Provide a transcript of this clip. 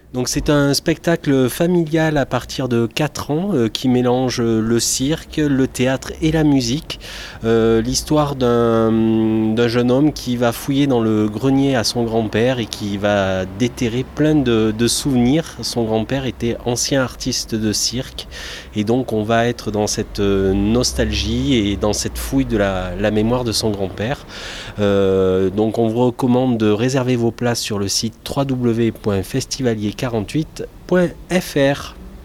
Donc c'est un spectacle familial à partir de 4 ans qui mélange le cirque, le théâtre et la musique. L'histoire d'un jeune homme qui va fouiller dans le grenier à son grand-père et qui va déterrer plein de souvenirs. Son grand-père était ancien artiste de cirque et donc on va être dans cette nostalgie et dans cette fouille de la mémoire de son grand-père. Donc on vous recommande de réserver vos places sur le site www.festivalier48.fr.